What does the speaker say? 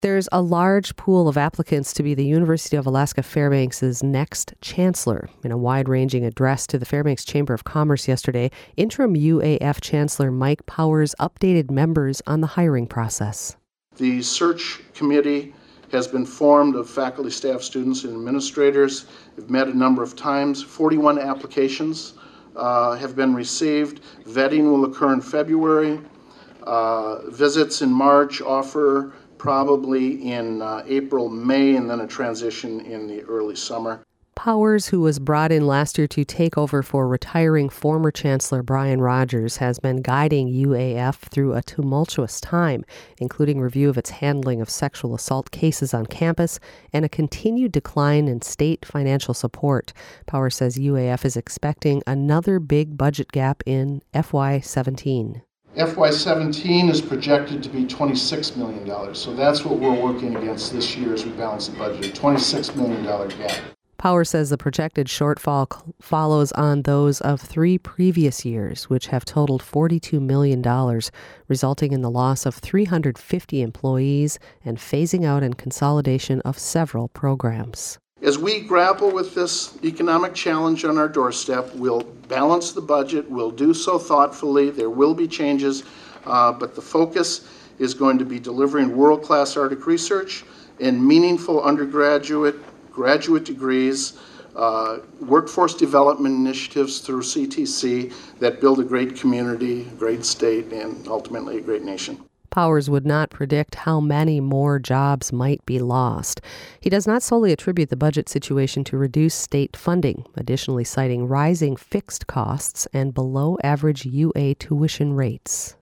There's a large pool of applicants to be the University of Alaska Fairbanks' next chancellor. In a wide-ranging address to the Fairbanks Chamber of Commerce yesterday, interim UAF Chancellor Mike Powers updated members on the hiring process. The search committee has been formed of faculty, staff, students, and administrators. We've met a number of times. 41 applications have been received. Vetting will occur in February. Visits in March, offer probably in April, May, and then a transition in the early summer. Powers, who was brought in last year to take over for retiring former Chancellor Brian Rogers, has been guiding UAF through a tumultuous time, including review of its handling of sexual assault cases on campus and a continued decline in state financial support. Powers says UAF is expecting another big budget gap in FY17. FY17 is projected to be $26 million, so that's what we're working against this year as we balance the budget, a $26 million gap. Powers says the projected shortfall follows on those of 3 previous years, which have totaled $42 million, resulting in the loss of 350 employees and phasing out and consolidation of several programs. As we grapple with this economic challenge on our doorstep, we'll balance the budget. We'll do so thoughtfully. There will be changes, but the focus is going to be delivering world-class Arctic research and meaningful undergraduate, graduate degrees, workforce development initiatives through CTC that build a great community, a great state, and ultimately a great nation. Powers would not predict how many more jobs might be lost. He does not solely attribute the budget situation to reduced state funding, additionally citing rising fixed costs and below-average UA tuition rates.